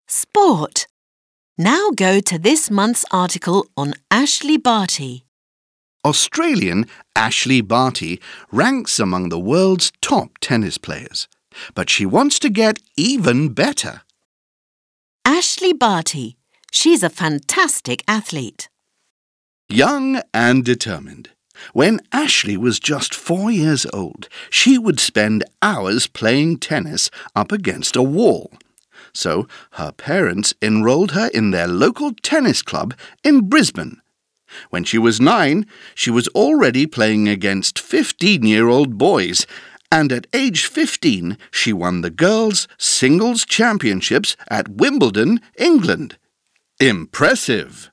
Sport. Now go to this month's article on Ashleigh Barty. Australian Ashleigh Barty ranks among the world's top tennis players, but she wants to get even better. Ashleigh Barty. She's a fantastic athlete. Young and determined. When Ashleigh was just 4 years old, she would spend hours playing tennis up against a wall. So her parents enrolled her in their local tennis club in Brisbane. When she was 9, she was already playing against 15-year-old boys, and at age 15 she won the girls' singles championships at Wimbledon, England. Impressive!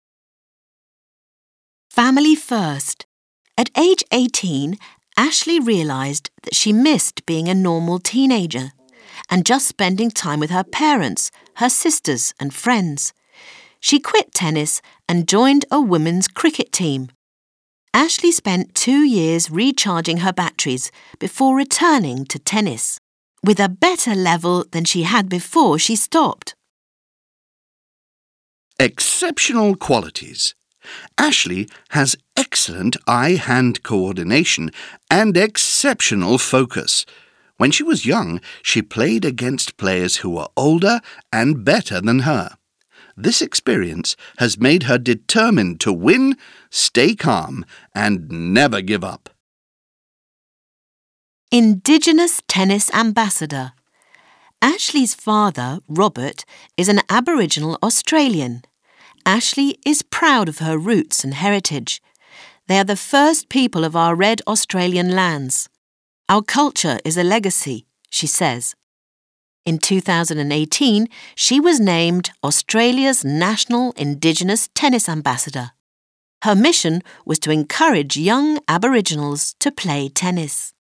Family first. At age 18, Ashleigh realised that she missed being a normal teenager and just spending time with her parents, her sisters and friends. She quit tennis and joined a women's cricket team. Ashleigh spent 2 years recharging her batteries before returning to tennis, with a better level than she had before she stopped. Exceptional qualities. Ashleigh has excellent eye-hand coordination and exceptional focus. When she was young, she played against players who were older and better than her. This experience has made her determined to win, stay calm, and never give up. Indigenous Tennis Ambassador. Ashleigh's father, Robert, is an Aboriginal Australian. Ashleigh is proud of her roots and heritage. They are the first people of our red Australian lands. Our culture is a legacy, she says. In 2018, she was named Australia's National Indigenous Tennis Ambassador. Her mission was to encourage young Aboriginals to play tennis.